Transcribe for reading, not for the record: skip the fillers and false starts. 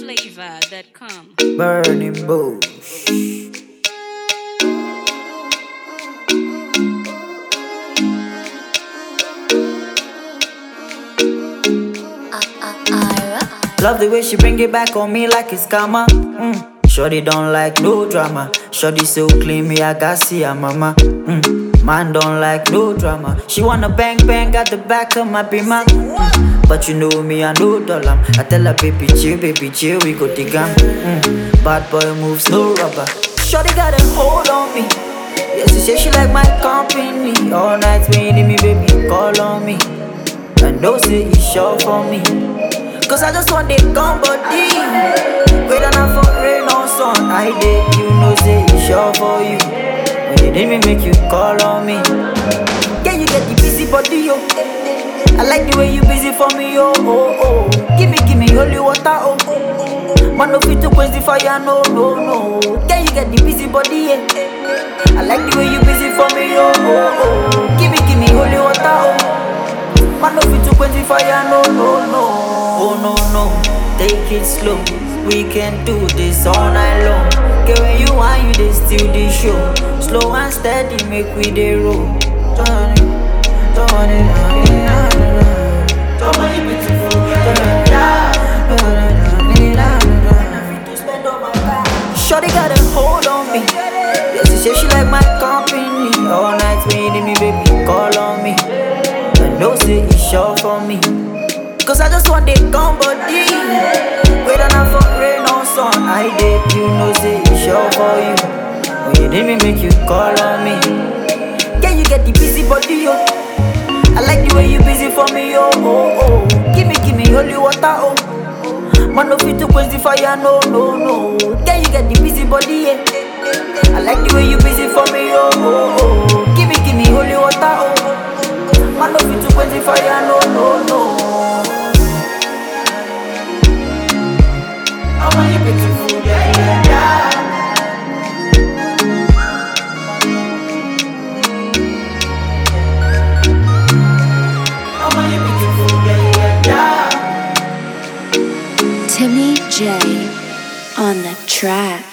NigerFlavor.com. Burning bush. Love the way she bring it back on me like it's karma. Shorty don't like no drama. Shorty so clean, me I got see her mama. Man don't like no drama. She wanna bang bang at the back of my beamer. But you know me, I know dollar. I tell her baby chill, we go dig 'em. Bad boy moves, no rubber. Shorty got a hold on me. Yeah, she say she like my company. All night when you need me, baby, call on me. I know say you sure for me. Cause I just want the gun body. Whether not for rain or sun, I did, you know say it's sure for you. When you need me, make you call on me. Yeah, you get the busy body, yo. I like the way you busy for me, yo. Oh. Give me holy water, oh. Man, no fit to quench the fire, no. Yeah, you get the busy body, yeah. I like the way you busy for me, yo. Oh. Give me holy water, oh. Man, no fit to quench the fire, no. Oh no, take it slow. We can do this all night long. Get when you want, you they steal the show. Slow and steady, make we dey roll. Turn it, beautiful. Shorty got a hold on me. Yeah, she say she like my company. All night when you need me, baby, call on me. I know say it's sure for me. Cause I just want the gun body. Whether not for rain or sun, I did, you know say it's sure for you. When you need me, make you call on me. Yeah, you get the busy body, yo. I like the way you busy for me, yo. Oh. Give me holy water, oh. Man, no fit to quench the fire, no. Yeah, you get the busy body, yeah. I like the way you busy for me, yo. Oh. Give me holy water, oh. Man, no fit to quench the fire, no. Oh, my beautiful, yeah. Oh, my beautiful, yeah. Timmy J on the track.